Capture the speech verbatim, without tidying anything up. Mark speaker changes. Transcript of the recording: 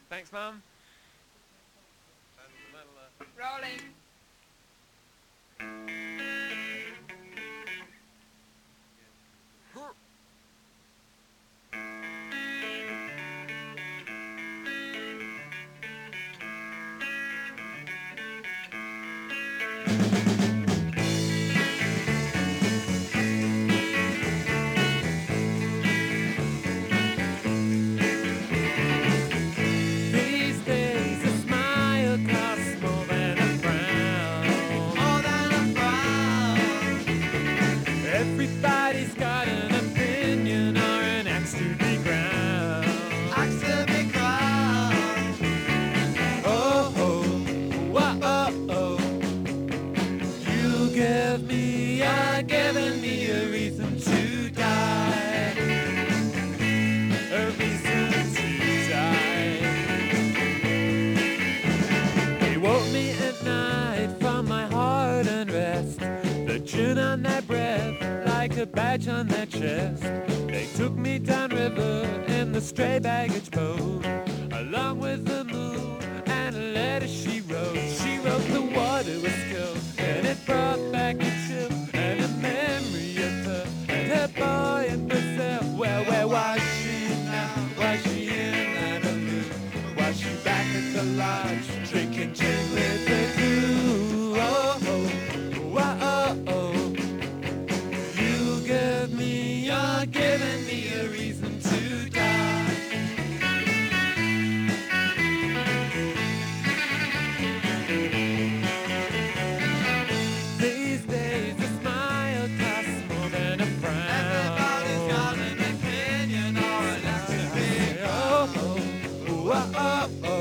Speaker 1: Thanks, Mum.
Speaker 2: Rolling.
Speaker 1: These days a smile costs more than a frown. More than a frown. Everybody's got an opinion or an axe to be ground. Axe to be ground. Oh, oh, whoa, oh, oh. You give me, you're giving me a reason to die. A reason to die. They woke me at night from my hard unrest. The gin on their breath, like a badge on their chest. They took me down river in the stray baggage boat, along with the moon and a letter she wrote. She wrote the water was cold, and it brought back a chill and a memory of her and her boy in Brazil. Well, where was she now? Was she in Malibu? Was she back at the lodge, drinking gin with the crew? Oh, oh, oh, oh, oh. You give me, you're giving me a reason to die. These days a smile costs more than a frown. Everybody's got an opinion or an axe to be. Oh, oh, oh, oh, oh.